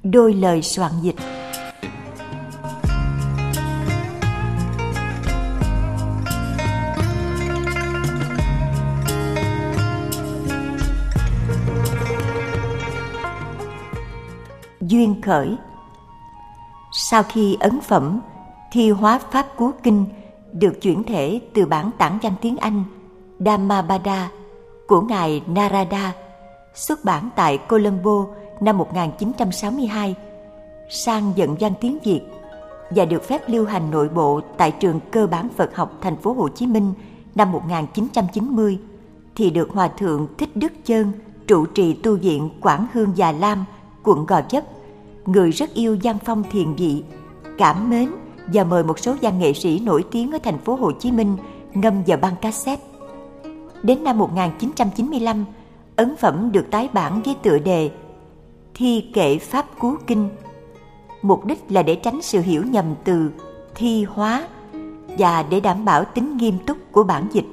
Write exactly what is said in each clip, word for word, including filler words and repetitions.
Đôi lời soạn dịch. Duyên khởi. Sau khi ấn phẩm Thi hóa Pháp Cú Kinh được chuyển thể từ bản tản văn tiếng Anh Dhammapada của Ngài Narada, xuất bản tại Colombo năm một nghìn chín trăm sáu mươi hai, sang dẫn văn tiếng Việt và được phép lưu hành nội bộ tại trường Cơ bản Phật học thành phố Hồ Chí Minh năm một nghìn chín trăm chín mươi, thì được Hòa thượng Thích Đức Chơn, trụ trì tu viện Quảng Hương Già Lam, quận Gò Vấp, người rất yêu văn phong thiền vị, cảm mến và mời một số văn nghệ sĩ nổi tiếng ở thành phố Hồ Chí Minh ngâm vào băng cassette. Đến năm một nghìn chín trăm chín mươi lăm, ấn phẩm được tái bản với tựa đề Thi kệ Pháp Cú Kinh. Mục đích là để tránh sự hiểu nhầm từ thi hóa và để đảm bảo tính nghiêm túc của bản dịch.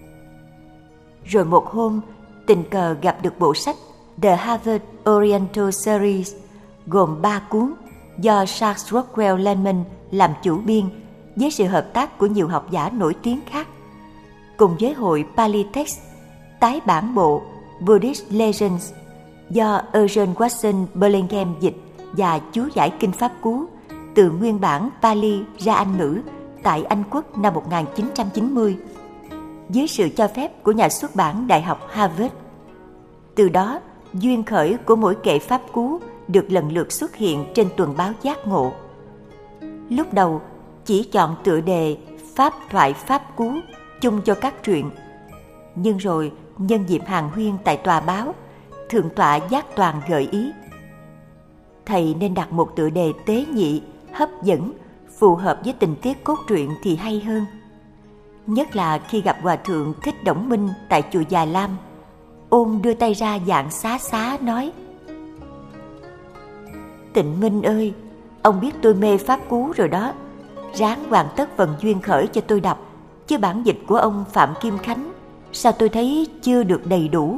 Rồi một hôm, tình cờ gặp được bộ sách The Harvard Oriental Series gồm ba cuốn do Charles Rockwell Lanman làm chủ biên với sự hợp tác của nhiều học giả nổi tiếng khác, cùng với hội Pali Text tái bản bộ Buddhist Legends do Eugene Watson Burlingame dịch và chú giải Kinh Pháp Cú từ nguyên bản Pali ra Anh ngữ tại Anh Quốc năm một nghìn chín trăm chín mươi, dưới sự cho phép của nhà xuất bản Đại học Harvard. Từ đó, duyên khởi của mỗi kệ Pháp Cú được lần lượt xuất hiện trên tuần báo Giác Ngộ. Lúc đầu chỉ chọn tựa đề Pháp thoại Pháp Cú chung cho các truyện, nhưng rồi nhân dịp hàng huyên tại tòa báo, Thượng tọa Giác Toàn gợi ý thầy nên đặt một tựa đề tế nhị, hấp dẫn, phù hợp với tình tiết cốt truyện thì hay hơn. Nhất là khi gặp Hòa thượng Thích Đổng Minh tại chùa Già Lam, Ôn đưa tay ra dạng xá xá nói: Tịnh Minh ơi, ông biết tôi mê Pháp Cú rồi đó, ráng hoàn tất phần duyên khởi cho tôi đọc, chứ bản dịch của ông Phạm Kim Khánh sao tôi thấy chưa được đầy đủ.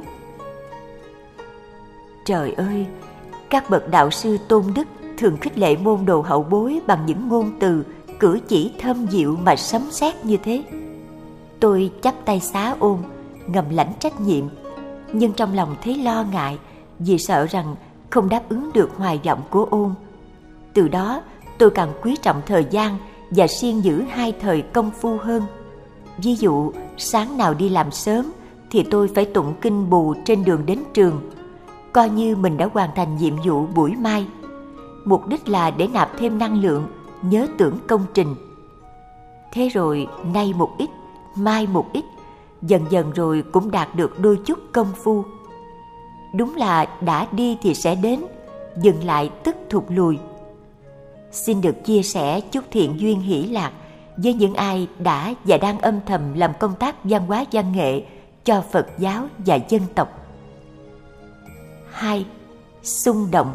Trời ơi, các bậc đạo sư tôn đức thường khích lệ môn đồ hậu bối bằng những ngôn từ, cử chỉ thâm diệu mà sấm sét như thế. Tôi chắp tay xá Ôn, ngầm lãnh trách nhiệm, nhưng trong lòng thấy lo ngại vì sợ rằng không đáp ứng được hoài vọng của Ôn. Từ đó tôi càng quý trọng thời gian và siêng giữ hai thời công phu hơn. Ví dụ, sáng nào đi làm sớm thì tôi phải tụng kinh bù trên đường đến trường, coi như mình đã hoàn thành nhiệm vụ buổi mai. Mục đích là để nạp thêm năng lượng, nhớ tưởng công trình. Thế rồi nay một ít, mai một ít, dần dần rồi cũng đạt được đôi chút công phu. Đúng là đã đi thì sẽ đến, dừng lại tức thụt lùi. Xin được chia sẻ chút thiện duyên hỷ lạc với những ai đã và đang âm thầm làm công tác văn hóa văn nghệ cho Phật giáo và dân tộc. Hai. Xung động.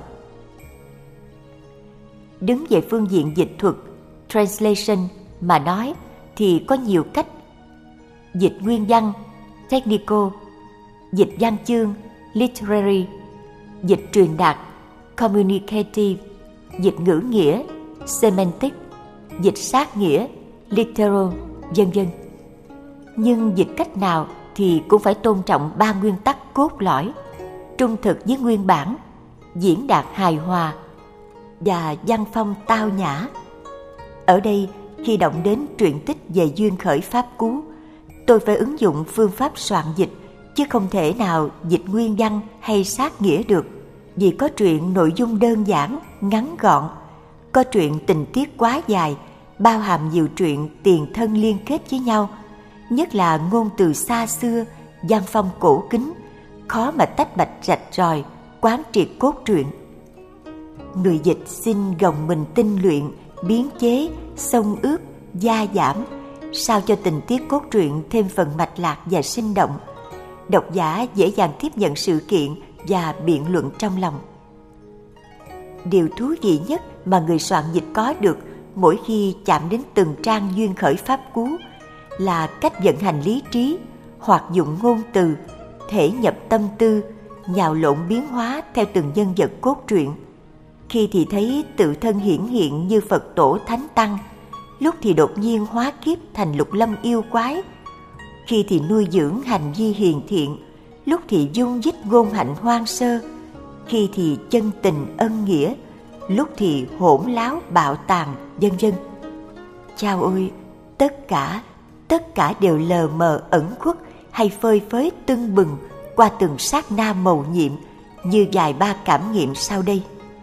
Đứng về phương diện dịch thuật, translation mà nói thì có nhiều cách. Dịch nguyên văn, technical, dịch văn chương, literary, dịch truyền đạt, communicative, dịch ngữ nghĩa, semantic, dịch sát nghĩa, literal, vân vân. Nhưng dịch cách nào thì cũng phải tôn trọng ba nguyên tắc cốt lõi: trung thực với nguyên bản, diễn đạt hài hòa và văn phong tao nhã. Ở đây, khi động đến truyện tích về duyên khởi Pháp Cú, tôi phải ứng dụng phương pháp soạn dịch, chứ không thể nào dịch nguyên văn hay sát nghĩa được, vì có truyện nội dung đơn giản, ngắn gọn, có truyện tình tiết quá dài, bao hàm nhiều truyện tiền thân liên kết với nhau, nhất là ngôn từ xa xưa, văn phong cổ kính, khó mà tách bạch rạch ròi, quán triệt cốt truyện. Người dịch xin gồng mình tinh luyện, biến chế, xông ướp, gia giảm, sao cho tình tiết cốt truyện thêm phần mạch lạc và sinh động, độc giả dễ dàng tiếp nhận sự kiện và biện luận trong lòng. Điều thú vị nhất mà người soạn dịch có được mỗi khi chạm đến từng trang duyên khởi Pháp Cú là cách vận hành lý trí, hoạt dụng ngôn từ, thể nhập tâm tư, nhào lộn biến hóa theo từng nhân vật cốt truyện. khi thì thấy tự thân hiển hiện như Phật tổ Thánh Tăng, lúc thì đột nhiên hóa kiếp thành lục lâm yêu quái, khi thì nuôi dưỡng hành vi hiền thiện, lúc thì dung dích ngôn hạnh hoang sơ, khi thì chân tình ân nghĩa, lúc thì hỗn láo bạo tàn, vân vân. Chao ôi, tất cả, tất cả đều lờ mờ ẩn khuất hay phơi phới tưng bừng qua từng sát na mầu nhiệm như vài ba cảm nghiệm sau đây.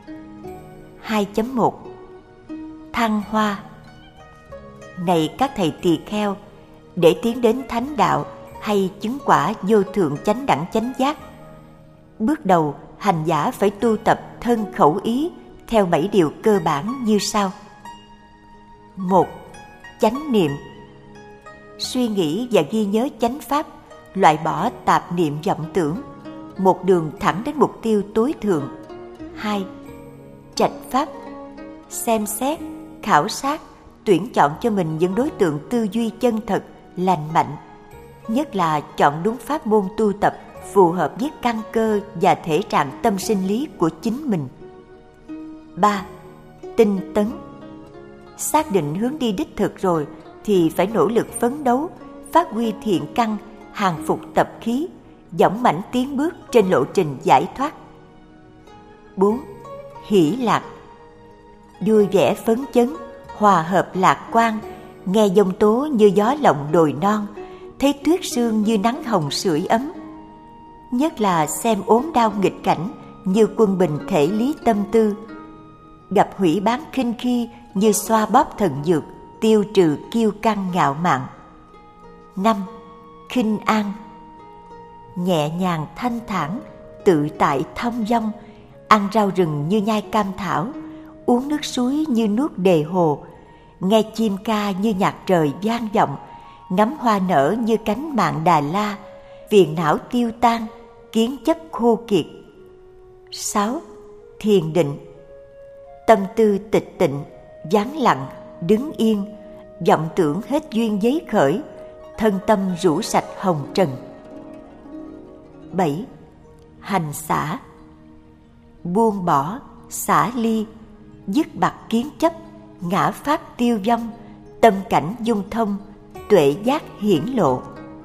hai chấm một Thăng hoa. Này các thầy tỳ kheo, để tiến đến thánh đạo hay chứng quả vô thượng chánh đẳng chánh giác, bước đầu hành giả phải tu tập thân khẩu ý theo bảy điều cơ bản như sau. Một. Chánh niệm. Suy nghĩ và ghi nhớ chánh pháp, loại bỏ tạp niệm vọng tưởng, một đường thẳng đến mục tiêu tối thượng. Hai. Trạch pháp. Xem xét, khảo sát, tuyển chọn cho mình những đối tượng tư duy chân thật, lành mạnh, nhất là chọn đúng pháp môn tu tập phù hợp với căn cơ và thể trạng tâm sinh lý của chính mình. Ba. Tinh tấn. Xác định hướng đi đích thực rồi thì phải nỗ lực phấn đấu, phát huy thiện căn, hàng phục tập khí, dõng mãnh tiến bước trên lộ trình giải thoát. Bốn. Hỷ lạc. Vui vẻ phấn chấn, hòa hợp lạc quan, nghe dông tố như gió lộng đồi non, thấy tuyết sương như nắng hồng sưởi ấm. Nhất là xem ốm đau nghịch cảnh như quân bình thể lý tâm tư, gặp hủy bán khinh khi như xoa bóp thần dược, tiêu trừ kiêu căng ngạo mạn. Năm. Khinh an. Nhẹ nhàng thanh thản, tự tại thông dong, ăn rau rừng như nhai cam thảo, uống nước suối như nuốt đề hồ, nghe chim ca như nhạc trời vang vọng, ngắm hoa nở như cánh mạn Đà La, phiền não tiêu tan, kiến chấp khô kiệt. Sáu. Thiền định. Tâm tư tịch tịnh, vắng lặng, đứng yên, vọng tưởng hết duyên giấy khởi, thân tâm rũ sạch hồng trần. Bảy. Hành xả. Buông bỏ, xả ly, dứt bặt kiến chấp, ngã pháp tiêu vong, tâm cảnh dung thông, tuệ giác hiển lộ.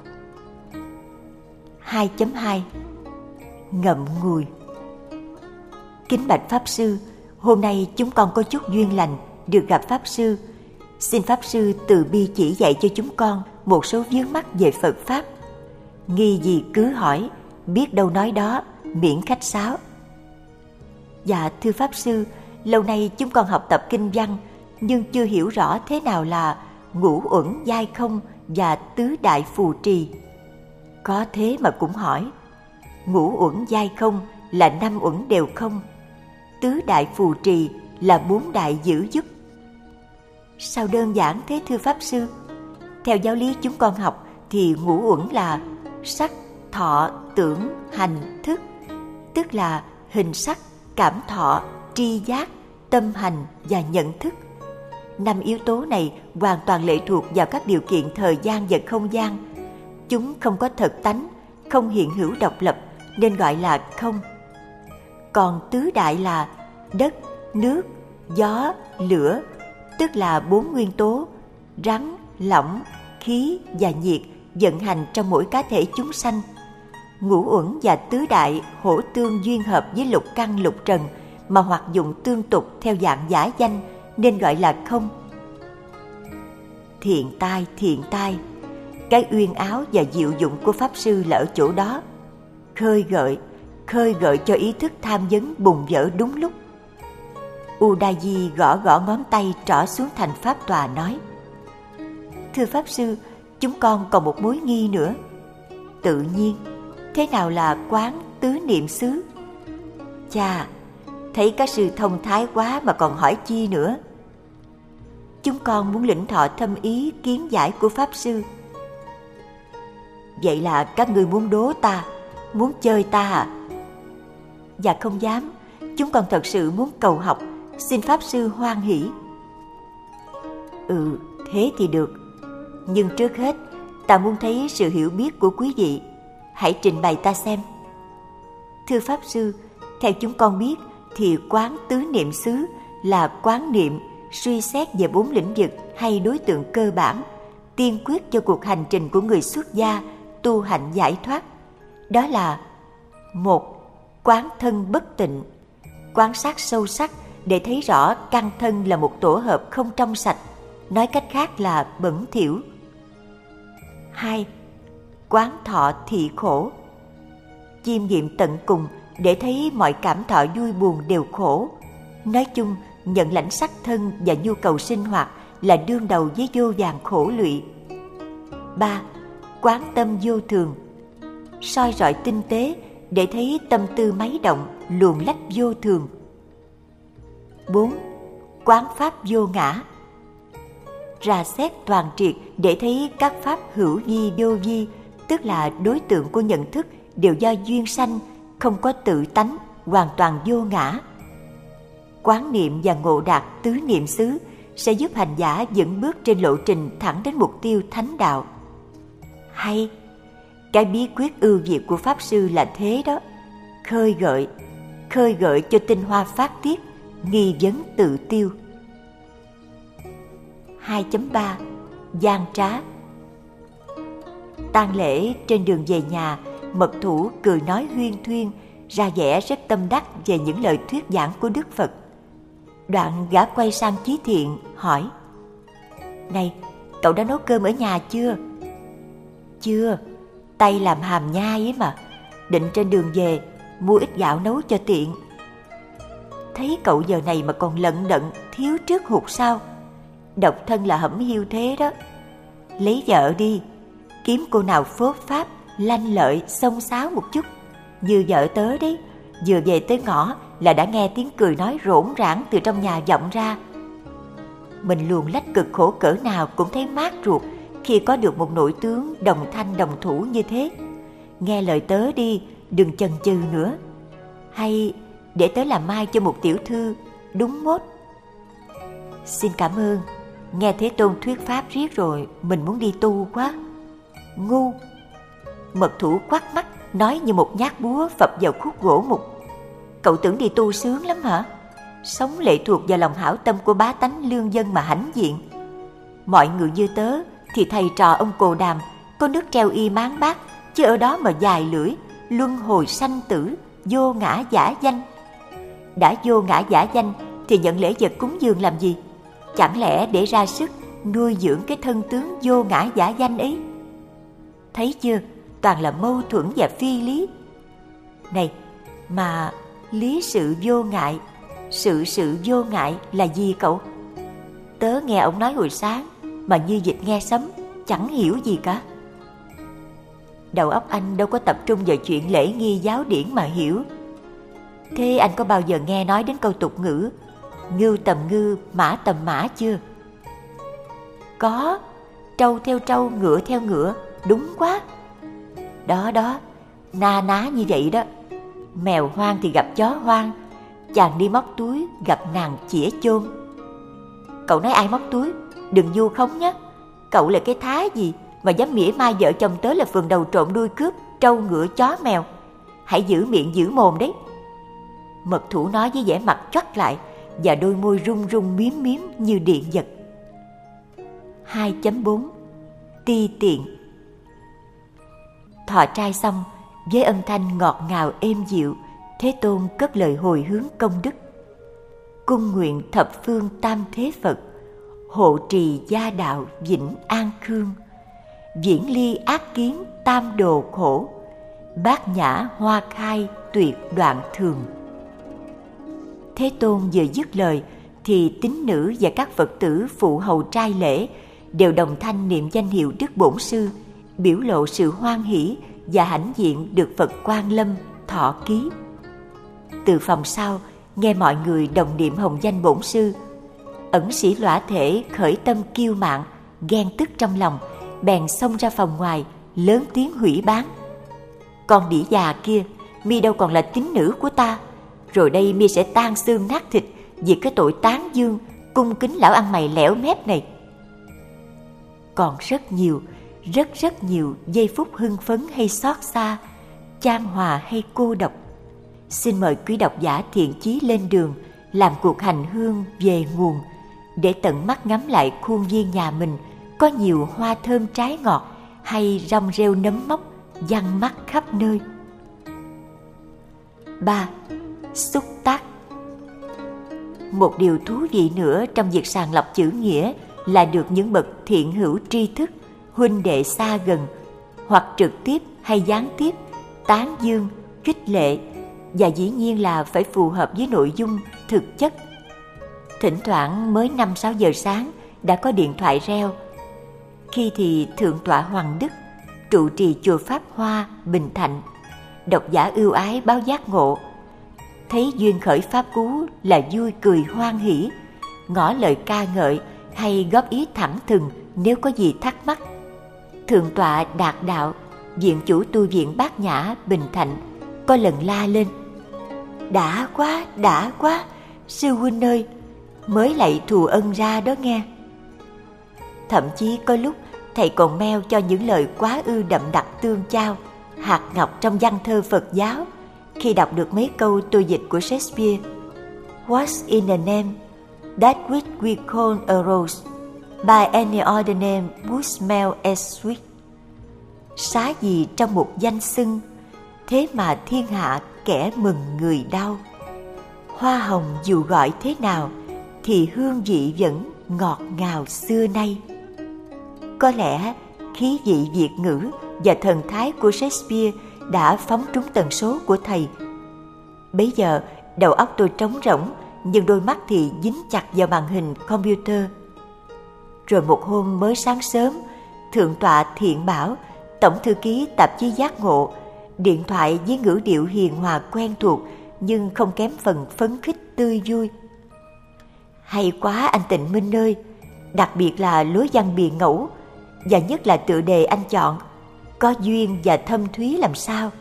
hai chấm hai Ngậm ngùi. Kính bạch Pháp Sư, hôm nay chúng con có chút duyên lành được gặp Pháp Sư. Xin Pháp Sư từ bi chỉ dạy cho chúng con một số vướng mắc về Phật Pháp. Nghi gì cứ hỏi, biết đâu nói đó, miễn khách sáo. Dạ thưa Pháp Sư, lâu nay chúng con học tập kinh văn nhưng chưa hiểu rõ thế nào là ngũ uẩn giai không và tứ đại phù trì. Có thế mà cũng hỏi. Ngũ uẩn giai không là năm uẩn đều không, tứ đại phù trì là bốn đại giữ giúp. Sao đơn giản thế thưa Pháp Sư? Theo giáo lý chúng con học thì ngũ uẩn là sắc, thọ, tưởng, hành, thức, tức là hình sắc, cảm thọ, tri giác, tâm hành và nhận thức. Năm yếu tố này hoàn toàn lệ thuộc vào các điều kiện thời gian và không gian. Chúng không có thật tánh, không hiện hữu độc lập nên gọi là không. Còn tứ đại là đất, nước, gió, lửa, tức là bốn nguyên tố rắn, lỏng, khí và nhiệt vận hành trong mỗi cá thể chúng sanh. Ngũ uẩn và tứ đại hỗ tương duyên hợp với lục căn lục trần mà hoạt dụng tương tục theo dạng giả danh nên gọi là không. Thiện tai, thiện tai, cái uyên áo và diệu dụng của Pháp Sư là ở chỗ đó. Khơi gợi, khơi gợi cho ý thức tham vấn bùng vỡ đúng lúc. Udayi gõ gõ ngón tay trỏ xuống thành Pháp Tòa nói: Thưa Pháp Sư, chúng con còn một mối nghi nữa. Tự nhiên, thế nào là quán tứ niệm xứ? Chà, thấy các sư thông thái quá mà còn hỏi chi nữa. Chúng con muốn lĩnh thọ thâm ý kiến giải của Pháp Sư. Vậy là các ngươi muốn đố ta, muốn chơi ta à? Dạ không dám, chúng con thật sự muốn cầu học, xin Pháp Sư hoan hỷ. Ừ, thế thì được. Nhưng trước hết, ta muốn thấy sự hiểu biết của quý vị. Hãy trình bày ta xem. Thưa Pháp Sư, theo chúng con biết thì quán tứ niệm xứ là quán niệm suy xét về bốn lĩnh vực hay đối tượng cơ bản, tiên quyết cho cuộc hành trình của người xuất gia tu hạnh giải thoát. Đó là: một. Quán thân bất tịnh, quan sát sâu sắc để thấy rõ căn thân là một tổ hợp không trong sạch, nói cách khác là bẩn thỉu. Hai. Quán thọ thị khổ, chiêm nghiệm tận cùng để thấy mọi cảm thọ vui buồn đều khổ. Nói chung, nhận lãnh sắc thân và nhu cầu sinh hoạt là đương đầu với vô vàn khổ lụy. Ba. Quán tâm vô thường, soi rọi tinh tế để thấy tâm tư máy động, luồn lách vô thường. Bốn. Quán pháp vô ngã, rà xét toàn triệt để thấy các pháp hữu vi vô vi, tức là đối tượng của nhận thức đều do duyên sanh, không có tự tánh, hoàn toàn vô ngã. Quán niệm và ngộ đạt tứ niệm xứ sẽ giúp hành giả dẫn bước trên lộ trình thẳng đến mục tiêu thánh đạo. Hay, cái bí quyết ưu việt của Pháp Sư là thế đó: khơi gợi, khơi gợi cho tinh hoa phát tiết, nghi vấn tự tiêu. hai chấm ba. Gian trá. Tang lễ trên đường về nhà, mật thủ cười nói huyên thuyên, ra vẻ rất tâm đắc về những lời thuyết giảng của Đức Phật. Đoạn gã quay sang Chí Thiện hỏi: Này, cậu đã nấu cơm ở nhà chưa? Chưa, tay làm hàm nhai ấy mà, định trên đường về mua ít gạo nấu cho tiện. Thấy cậu giờ này mà còn lận đận thiếu trước hụt sau, độc thân là hẩm hiu thế đó. Lấy vợ đi, kiếm cô nào phốt pháp, lanh lợi, xông xáo một chút, như vợ tớ đấy. Vừa về tới ngõ là đã nghe tiếng cười nói rỗn rãng từ trong nhà vọng ra. Mình luồn lách cực khổ cỡ nào cũng thấy mát ruột khi có được một nội tướng đồng thanh đồng thủ như thế. Nghe lời tớ đi, đừng chần chừ nữa. Hay để tớ làm mai cho một tiểu thư, đúng mốt. Xin cảm ơn, nghe Thế Tôn thuyết pháp riết rồi, mình muốn đi tu quá. Ngu! Mật thủ quát mắt, nói như một nhát búa phập vào khúc gỗ mục. Cậu tưởng đi tu sướng lắm hả? Sống lệ thuộc vào lòng hảo tâm của bá tánh lương dân mà hãnh diện. Mọi người như tớ thì thầy trò ông Cồ Đàm, có nước treo y máng bát, chứ ở đó mà dài lưỡi, luân hồi sanh tử, vô ngã giả danh. Đã vô ngã giả danh thì nhận lễ vật cúng dường làm gì? Chẳng lẽ để ra sức nuôi dưỡng cái thân tướng vô ngã giả danh ấy? Thấy chưa, toàn là mâu thuẫn và phi lý. Này, mà lý sự vô ngại, sự sự vô ngại là gì cậu? Tớ nghe ông nói hồi sáng mà như vịt nghe sấm, chẳng hiểu gì cả. Đầu óc anh đâu có tập trung vào chuyện lễ nghi giáo điển mà hiểu. Thế anh có bao giờ nghe nói đến câu tục ngữ ngưu tầm ngư, mã tầm mã chưa? Có, trâu theo trâu, ngựa theo ngựa, đúng quá. Đó đó, na ná như vậy đó. Mèo hoang thì gặp chó hoang, chàng đi móc túi gặp nàng chĩa chôn. Cậu nói ai móc túi? Đừng vu khống nhé. Cậu là cái thá gì mà dám mỉa mai vợ chồng tớ là phường đầu trộm đuôi cướp, trâu ngựa chó mèo? Hãy giữ miệng giữ mồm đấy. Mật thủ nói với vẻ mặt choắt lại và đôi môi run run miếm miếm như điện giật. hai chấm bốn. Ti tiện. Thọ trai xong, với âm thanh ngọt ngào êm dịu, Thế Tôn cất lời hồi hướng công đức. Cung nguyện thập phương tam thế Phật, hộ trì gia đạo vĩnh an khương, viễn ly ác kiến tam đồ khổ, bát nhã hoa khai tuyệt đoạn thường. Thế Tôn vừa dứt lời thì tín nữ và các Phật tử phụ hầu trai lễ đều đồng thanh niệm danh hiệu Đức Bổn Sư, biểu lộ sự hoan hỷ và hãnh diện được Phật Quan Lâm thọ ký. Từ phòng sau nghe mọi người đồng niệm hồng danh Bổn Sư, ẩn sĩ lõa thể khởi tâm kiêu mạn, ghen tức trong lòng, bèn xông ra phòng ngoài lớn tiếng hủy báng. Con đĩ già kia, mi đâu còn là tín nữ của ta, rồi đây mi sẽ tan xương nát thịt vì cái tội tán dương cung kính lão ăn mày lẻo mép này. Còn rất nhiều, rất rất nhiều giây phút hưng phấn hay xót xa, chan hòa hay cô độc. xin mời quý độc giả thiện chí lên đường làm cuộc hành hương về nguồn, để tận mắt ngắm lại khuôn viên nhà mình có nhiều hoa thơm trái ngọt hay rong rêu nấm mốc giăng mắt khắp nơi. ba. Xúc tác. Một điều thú vị nữa trong việc sàng lọc chữ nghĩa là được những bậc thiện hữu tri thức, huynh đệ xa gần, hoặc trực tiếp hay gián tiếp, tán dương, khích lệ, và dĩ nhiên là phải phù hợp với nội dung thực chất. Thỉnh thoảng mới năm sáu giờ sáng đã có điện thoại reo. Khi thì Thượng tọa Hoàng Đức, trụ trì chùa Pháp Hoa, Bình Thạnh, độc giả ưu ái báo giác ngộ, thấy duyên khởi pháp cú là vui cười hoan hỉ, ngỏ lời ca ngợi hay góp ý thẳng thừng nếu có gì thắc mắc. Thượng tọa Đạt Đạo, viện chủ tu viện Bát Nhã, Bình Thạnh, có lần la lên: đã quá, đã quá, sư huynh ơi, mới lại thù ân ra đó nghe. Thậm chí có lúc thầy còn mail cho những lời quá ư đậm đặc tương chao, hạt ngọc trong văn thơ Phật giáo, khi đọc được mấy câu tôi dịch của Shakespeare. What's in a name that which we call a rose, by any other name would smell as sweet. Xá gì trong một danh xưng, thế mà thiên hạ kẻ mừng người đau. Hoa hồng dù gọi thế nào thì hương vị vẫn ngọt ngào xưa nay. Có lẽ khí vị Việt ngữ và thần thái của Shakespeare đã phóng trúng tần số của thầy. Bấy giờ đầu óc tôi trống rỗng, nhưng đôi mắt thì dính chặt vào màn hình computer. Rồi một hôm mới sáng sớm, Thượng tọa Thiện Bảo, tổng thư ký tạp chí Giác Ngộ, điện thoại với ngữ điệu hiền hòa quen thuộc nhưng không kém phần phấn khích tươi vui: hay quá anh Tịnh Minh ơi, đặc biệt là lối văn biền ngẫu, và nhất là tựa đề anh chọn, có duyên và thâm thúy làm sao.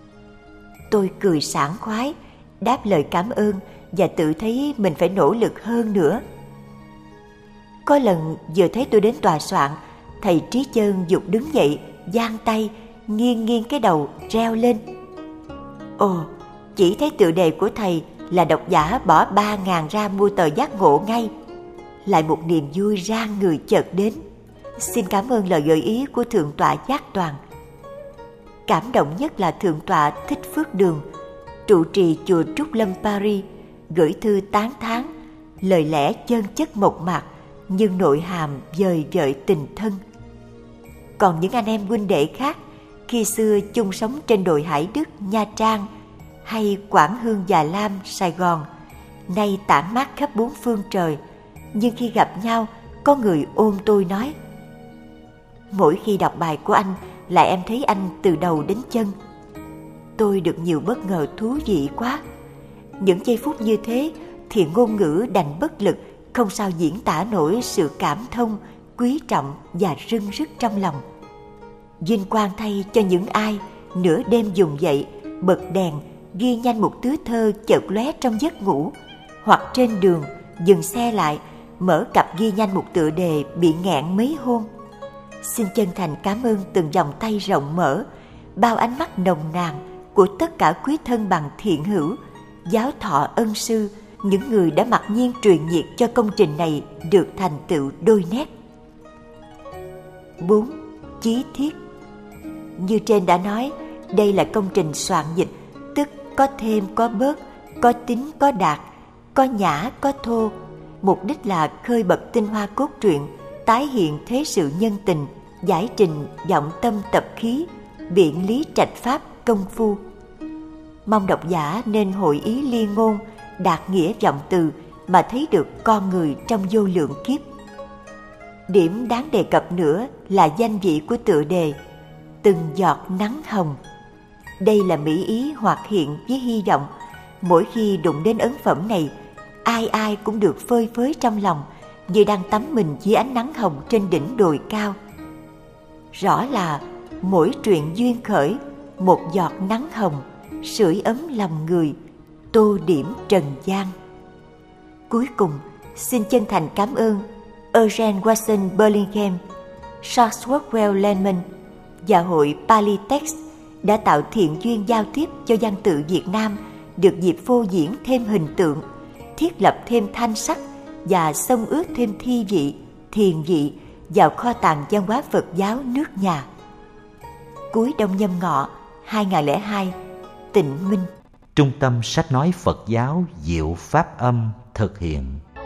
Tôi cười sảng khoái, đáp lời cảm ơn và tự thấy mình phải nỗ lực hơn nữa. Có lần vừa thấy tôi đến tòa soạn, thầy Trí Chơn giục đứng dậy, giang tay, nghiêng nghiêng cái đầu, reo lên: ồ, chỉ thấy tựa đề của thầy là độc giả bỏ ba ngàn ra mua tờ Giác Ngộ ngay. Lại một niềm vui rang người chợt đến. Xin cảm ơn lời gợi ý của Thượng tọa Giác Toàn. Cảm động nhất là Thượng tọa Thích Phước Đường, trụ trì chùa Trúc Lâm Paris, gửi thư tán thán, lời lẽ chân chất mộc mạc nhưng nội hàm vời vợi tình thân. Còn những anh em huynh đệ khác, khi xưa chung sống trên đồi Hải Đức, Nha Trang, hay Quảng Hương, Già Lam, Sài Gòn, nay tản mát khắp bốn phương trời, nhưng khi gặp nhau, có người ôm tôi nói: mỗi khi đọc bài của anh là em thấy anh từ đầu đến chân. Tôi được nhiều bất ngờ thú vị quá. Những giây phút như thế thì ngôn ngữ đành bất lực, không sao diễn tả nổi sự cảm thông, quý trọng và rưng rức trong lòng. Vinh quang thay cho những ai nửa đêm dùng dậy, bật đèn, ghi nhanh một tứ thơ chợt lóe trong giấc ngủ, hoặc trên đường dừng xe lại, mở cặp ghi nhanh một tựa đề bị nghẹn mấy hôm. Xin chân thành cảm ơn từng vòng tay rộng mở, bao ánh mắt nồng nàn của tất cả quý thân bằng thiện hữu, giáo thọ ân sư, những người đã mặc nhiên truyền nhiệt cho công trình này được thành tựu đôi nét. bốn. Chí thiết. Như trên đã nói, đây là công trình soạn dịch, tức có thêm có bớt, có tín có đạt, có nhã có thô. Mục đích là khơi bật tinh hoa cốt truyện, tái hiện thế sự nhân tình, giải trình vọng tâm tập khí, biện lý trạch pháp công phu. Mong độc giả nên hội ý liên ngôn, đạt nghĩa vọng từ mà thấy được con người trong vô lượng kiếp. Điểm đáng đề cập nữa là danh vị của tựa đề, từng giọt nắng hồng. Đây là mỹ ý hoạt hiện với hy vọng, mỗi khi đụng đến ấn phẩm này, ai ai cũng được phơi phới trong lòng, như đang tắm mình dưới ánh nắng hồng trên đỉnh đồi cao. Rõ là mỗi chuyện duyên khởi, một giọt nắng hồng, sưởi ấm lòng người, tô điểm trần gian. Cuối cùng, xin chân thành cảm ơn Eugene Watson Burlingame, Charles Workwell Lehman và hội Pali Text đã tạo thiện duyên giao tiếp cho văn tự Việt Nam được dịp phô diễn thêm hình tượng, thiết lập thêm thanh sắc và xông ước thêm thi vị, thiền vị vào kho tàng văn hóa Phật giáo nước nhà. Cuối Đông Nhâm Ngọ hai nghìn không trăm lẻ hai, Tịnh Minh. Trung tâm Sách nói Phật giáo Diệu Pháp Âm thực hiện.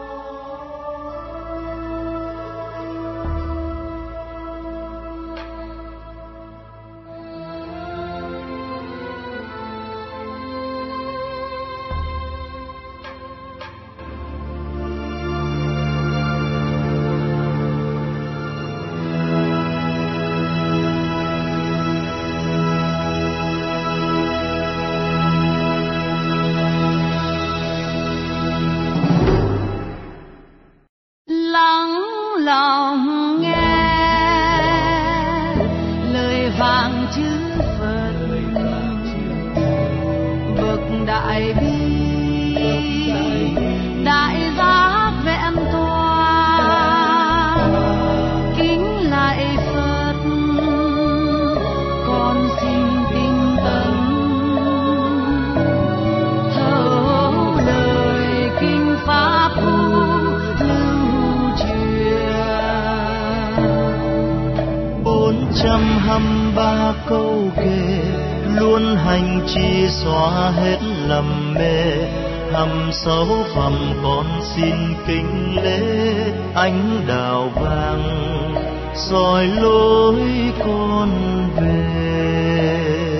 Sáu phẩm con xin kính lễ ánh đào vàng soi lối con về.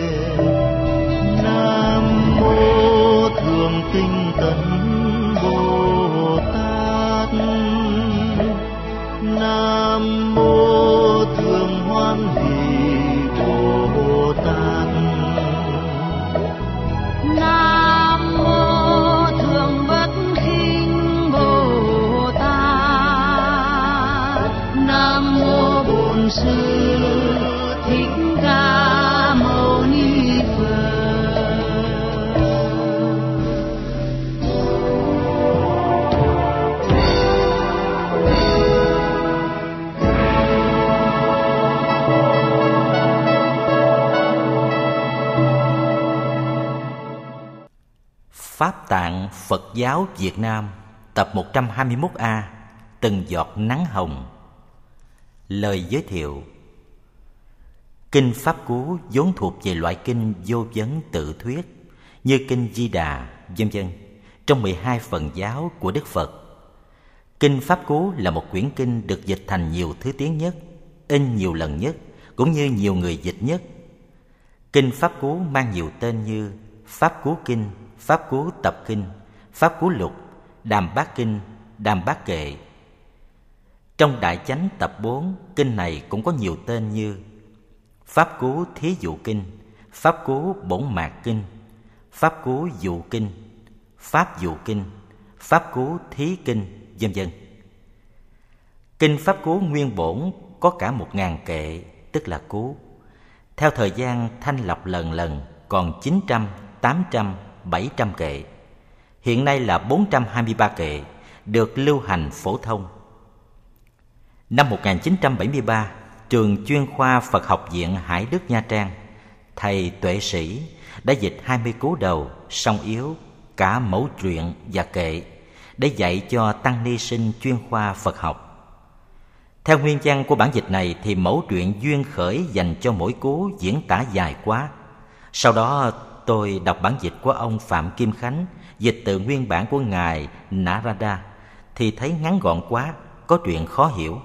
Nam mô Thượng Tinh Tấn Bồ Tát, Nam mô Thượng Hoan Hỷ Bồ Tát, Nam mô Thượng Bất Khinh Bồ Tát, Nam mô Bổn Sư Thích Ca Mâu Ni Phật. Pháp tạng Phật giáo Việt Nam, tập một trăm hai mươi mốt A, Từng giọt nắng hồng. Lời giới thiệu. Kinh Pháp Cú vốn thuộc về loại kinh vô vấn tự thuyết như kinh Di Đà, vân vân, trong mười hai phần giáo của Đức Phật. Kinh Pháp Cú là một quyển kinh được dịch thành nhiều thứ tiếng nhất, in nhiều lần nhất, cũng như nhiều người dịch nhất. Kinh Pháp Cú mang nhiều tên như Pháp Cú Kinh, Pháp Cú Tập Kinh, Pháp Cú Lục, Đàm Bát Kinh, Đàm Bát Kệ. Trong Đại Chánh tập bốn, kinh này cũng có nhiều tên như Pháp Cú Thí Dụ Kinh, Pháp Cú Bổn Mạc Kinh, Pháp Cú Dụ Kinh, Pháp Dụ Kinh, Pháp Cú Thí Kinh, vân vân. Kinh Pháp Cú nguyên bổn có cả một ngàn kệ, tức là cú. Theo thời gian thanh lọc lần lần còn chín trăm, tám trăm, bảy trăm kệ. Hiện nay là bốn trăm hai mươi ba kệ, được lưu hành phổ thông. Năm một nghìn chín trăm bảy mươi ba, trường chuyên khoa Phật học viện Hải Đức Nha Trang, thầy Tuệ Sĩ đã dịch hai mươi cú đầu, song yếu, cả mẫu truyện và kệ để dạy cho tăng ni sinh chuyên khoa Phật học. Theo nguyên văn của bản dịch này thì mẫu truyện duyên khởi dành cho mỗi cú diễn tả dài quá. Sau đó tôi đọc bản dịch của ông Phạm Kim Khánh, dịch từ nguyên bản của ngài Narada, thì thấy ngắn gọn quá, có chuyện khó hiểu.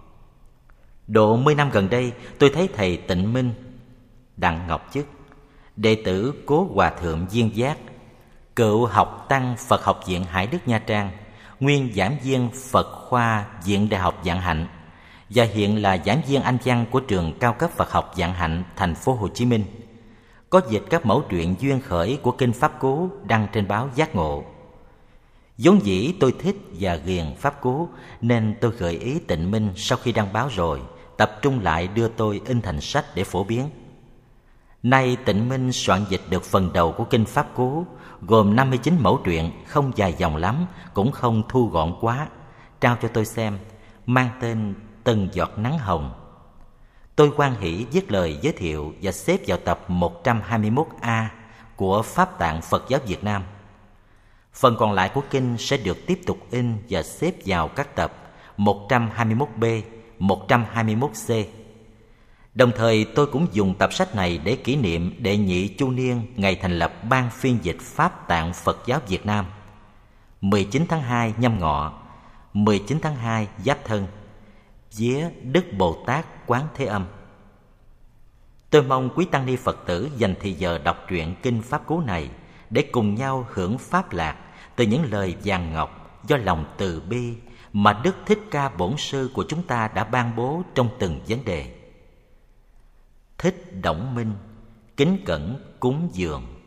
Độ mười năm gần đây, tôi thấy thầy Tịnh Minh, Đặng Ngọc Chức, đệ tử Cố Hòa Thượng Viên Giác, cựu học tăng Phật học viện Hải Đức Nha Trang, nguyên giảng viên Phật khoa Viện Đại học Vạn Hạnh và hiện là giảng viên Anh văn của trường cao cấp Phật học Vạn Hạnh, thành phố Hồ Chí Minh, có dịch các mẫu truyện duyên khởi của kinh Pháp Cú đăng trên báo Giác Ngộ. Vốn dĩ tôi thích và ghiền Pháp Cú, nên tôi gợi ý Tịnh Minh sau khi đăng báo rồi tập trung lại đưa tôi in thành sách để phổ biến. Nay Tịnh Minh soạn dịch được phần đầu của kinh Pháp Cú, gồm năm mươi chín mẫu truyện, không dài dòng lắm, cũng không thu gọn quá, trao cho tôi xem, mang tên Từng giọt nắng hồng. Tôi hoan hỷ viết lời giới thiệu và xếp vào tập một trăm hai mươi mốt A của Pháp Tạng Phật giáo Việt Nam. Phần còn lại của kinh sẽ được tiếp tục in và xếp vào các tập một trăm hai mươi mốt B, một trăm hai mươi mốt C. Đồng thời tôi cũng dùng tập sách này để kỷ niệm đệ nhị chu niên ngày thành lập Ban phiên dịch Pháp Tạng Phật giáo Việt Nam, mười chín tháng hai Nhâm Ngọ, mười chín tháng hai Giáp Thân, vía Đức Bồ Tát Quán Thế Âm. Tôi mong quý tăng ni Phật tử dành thời giờ đọc truyện kinh Pháp Cú này để cùng nhau hưởng pháp lạc từ những lời vàng ngọc do lòng từ bi mà Đức Thích Ca Bổn Sư của chúng ta đã ban bố trong từng vấn đề. Thích Đổng Minh kính cẩn cúng dường.